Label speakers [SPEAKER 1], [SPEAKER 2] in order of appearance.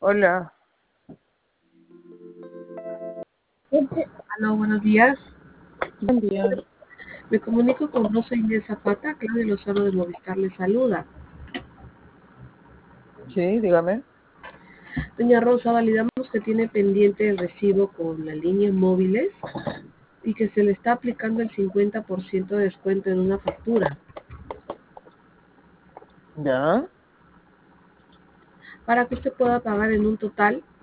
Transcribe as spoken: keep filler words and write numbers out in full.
[SPEAKER 1] Hola.
[SPEAKER 2] Aló, buenos días.
[SPEAKER 1] Buen día.
[SPEAKER 2] Me comunico con Rosa Inés Zapata, Claudia Lozano de Movistar le saluda.
[SPEAKER 1] Sí, dígame.
[SPEAKER 2] Doña Rosa, validamos que tiene pendiente el recibo con la línea móviles y que se le está aplicando el cincuenta por ciento de descuento en una factura.
[SPEAKER 1] ¿Ya?
[SPEAKER 2] Para que usted pueda pagar en un total